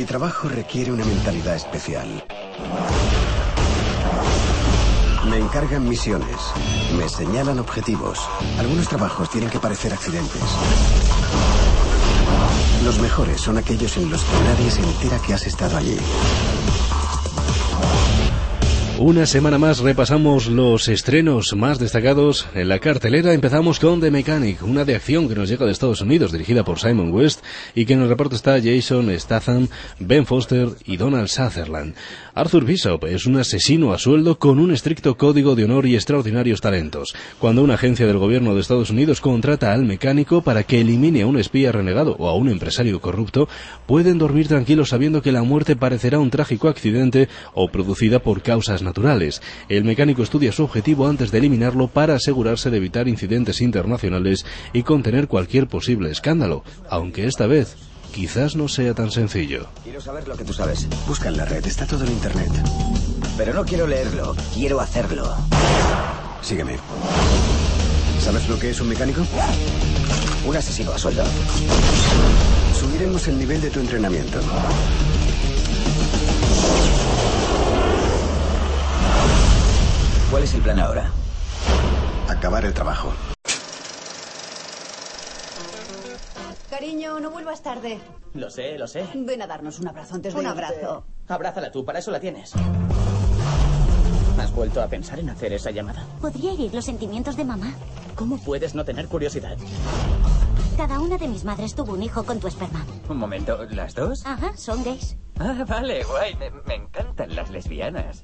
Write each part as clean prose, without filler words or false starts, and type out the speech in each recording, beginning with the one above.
trabajo requiere una mentalidad especial. Me encargan misiones, me señalan objetivos. Algunos trabajos tienen que parecer accidentes. Los mejores son aquellos en los que nadie se entera que has estado allí. Una semana más repasamos los estrenos más destacados en la cartelera. Empezamos con The Mechanic, una de acción que nos llega de Estados Unidos, dirigida por Simon West, y que en el reparto está Jason Statham, Ben Foster y Donald Sutherland. Arthur Bishop es un asesino a sueldo con un estricto código de honor y extraordinarios talentos. Cuando una agencia del gobierno de Estados Unidos contrata al mecánico para que elimine a un espía renegado o a un empresario corrupto, pueden dormir tranquilos sabiendo que la muerte parecerá un trágico accidente o producida por causas naturales. El mecánico estudia su objetivo antes de eliminarlo para asegurarse de evitar incidentes internacionales y contener cualquier posible escándalo, aunque esta vez quizás no sea tan sencillo. Quiero saber lo que tú sabes. Busca en la red, está todo en internet. Pero no quiero leerlo, quiero hacerlo. Sígueme. ¿Sabes lo que es un mecánico? Un asesino a sueldo. Subiremos el nivel de tu entrenamiento. ¿Cuál es el plan ahora? Acabar el trabajo. Cariño, no vuelvas tarde. Lo sé, lo sé. Ven a darnos un abrazo antes de Un irte. abrazo. Abrázala tú, para eso la tienes. ¿Has vuelto a pensar en hacer esa llamada? ¿Podría herir los sentimientos de mamá? ¿Cómo puedes no tener curiosidad? Cada una de mis madres tuvo un hijo con tu esperma. Un momento, ¿las dos? Ajá, son gays. Ah, vale, guay. Me encantan las lesbianas.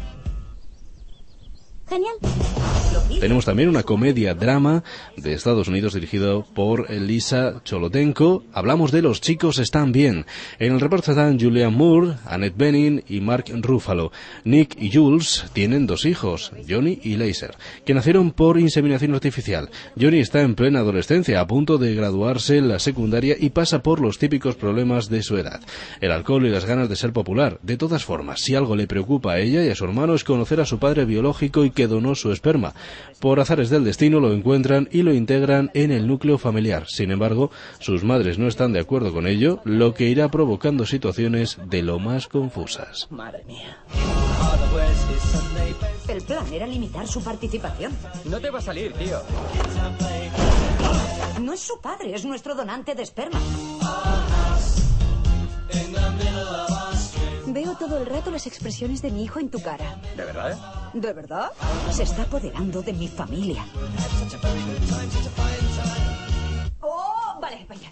Genial. Tenemos también una comedia-drama de Estados Unidos dirigido por Lisa Cholotenko. Hablamos de Los chicos están bien. En el reparto están Julianne Moore, Annette Bening y Mark Ruffalo. Nick y Jules tienen dos hijos, Johnny y Laser, que nacieron por inseminación artificial. Johnny está en plena adolescencia, a punto de graduarse en la secundaria y pasa por los típicos problemas de su edad. El alcohol y las ganas de ser popular. De todas formas, si algo le preocupa a ella y a su hermano es conocer a su padre biológico y que donó su esperma. Por azares del destino lo encuentran y lo integran en el núcleo familiar. Sin embargo, sus madres no están de acuerdo con ello, lo que irá provocando situaciones de lo más confusas. Madre mía. El plan era limitar su participación. No te va a salir, tío. No es su padre, es nuestro donante de esperma. Veo todo el rato las expresiones de mi hijo en tu cara. ¿De verdad? ¿De verdad? Se está apoderando de mi familia. Oh, vale, vaya.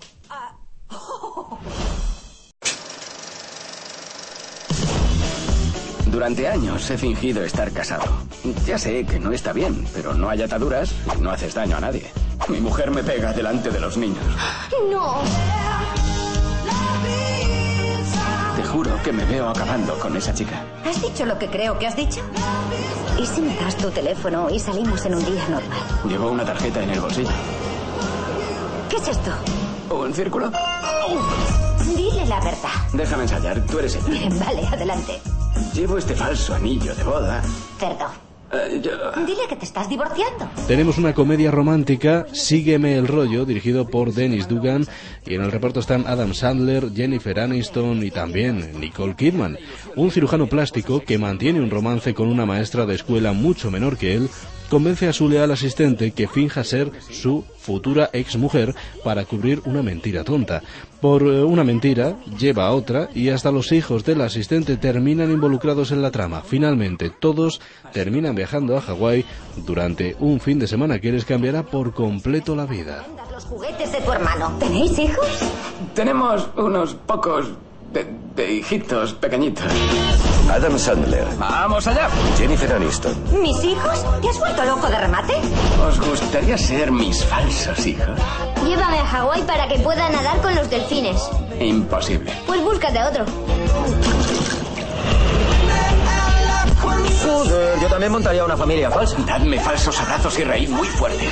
Durante años he fingido estar casado. Ya sé que no está bien, pero no hay ataduras y no haces daño a nadie. Mi mujer me pega delante de los niños. ¡No! Te juro que me veo acabando con esa chica. ¿Has dicho lo que creo que has dicho? ¿Y si me das tu teléfono y salimos en un día normal? Llevo una tarjeta en el bolsillo. ¿Qué es esto? ¿Un círculo? Dile la verdad. Déjame ensayar, tú eres ella. Bien, vale, adelante. Llevo este falso anillo de boda. Perdón. Dile que te estás divorciando. Tenemos una comedia romántica, Sígueme el rollo, dirigido por Dennis Dugan, y en el reparto están Adam Sandler, Jennifer Aniston y también Nicole Kidman. Un cirujano plástico que mantiene un romance con una maestra de escuela mucho menor que él, convence a su leal asistente que finja ser su futura exmujer para cubrir una mentira tonta. Por una mentira lleva a otra y hasta los hijos del asistente terminan involucrados en la trama. Finalmente, todos terminan viajando a Hawái durante un fin de semana que les cambiará por completo la vida. Los juguetes de tu hermano. ¿Tenéis hijos? Tenemos unos pocos de hijitos pequeñitos. Adam Sandler. ¡Vamos allá! Jennifer Aniston. ¿Mis hijos? ¿Te has vuelto loco de remate? ¿Os gustaría ser mis falsos hijos? Llévame a Hawái para que pueda nadar con los delfines. Imposible. Pues búscate a otro. Joder, yo también montaría una familia falsa. Dadme falsos abrazos y reíd muy fuerte.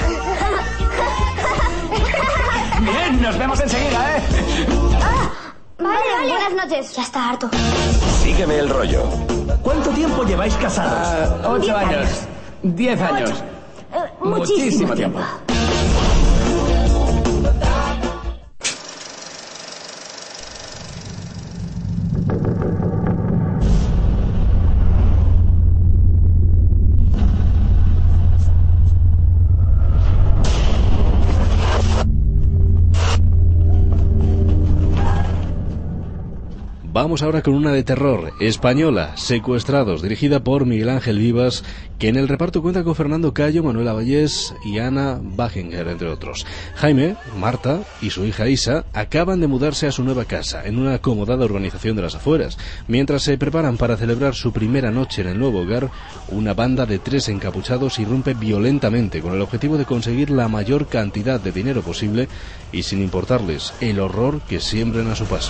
Bien, nos vemos enseguida, ¿eh? Vale, buenas noches. Ya está harto. Sígueme el rollo. ¿Cuánto tiempo lleváis casados? 8 años. 10 años. Muchísimo tiempo. Vamos ahora con una de terror, española, Secuestrados, dirigida por Miguel Ángel Vivas, que en el reparto cuenta con Fernando Cayo, Manuela Vallés y Ana Bachinger, entre otros. Jaime, Marta y su hija Isa acaban de mudarse a su nueva casa, en una acomodada urbanización de las afueras. Mientras se preparan para celebrar su primera noche en el nuevo hogar, una banda de 3 encapuchados irrumpe violentamente con el objetivo de conseguir la mayor cantidad de dinero posible y sin importarles el horror que siembren a su paso.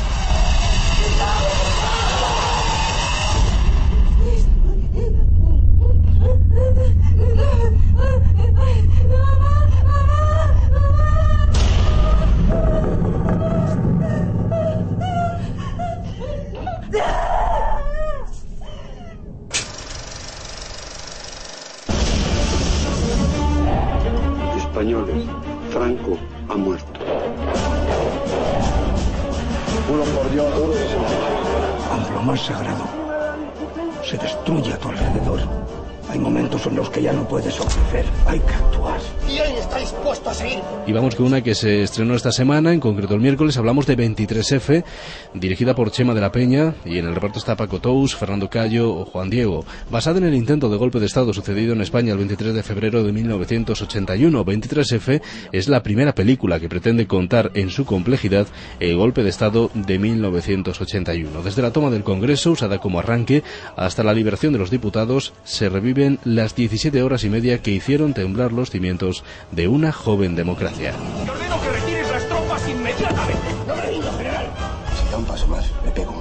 Españoles, Franco ha muerto. Juro por Dios, cuando lo más sagrado se destruye a tu alrededor, hay momentos en los que ya no puedes ofrecer, hay que actuar. ¿Quién está dispuesto a seguir? Y vamos con una que se estrenó esta semana, en concreto el miércoles. Hablamos de 23F, dirigida por Chema de la Peña, y en el reparto está Paco Tous, Fernando Cayo o Juan Diego. Basada en el intento de golpe de Estado sucedido en España el 23 de febrero de 1981, 23F es la primera película que pretende contar en su complejidad el golpe de Estado de 1981. Desde la toma del Congreso, usada como arranque, hasta la liberación de los diputados, se reviven las 17 horas y media que hicieron temblar los cimientos de una joven democracia. Te ordeno que retires las tropas inmediatamente. No me rindo, general. Si da un paso más, le pego.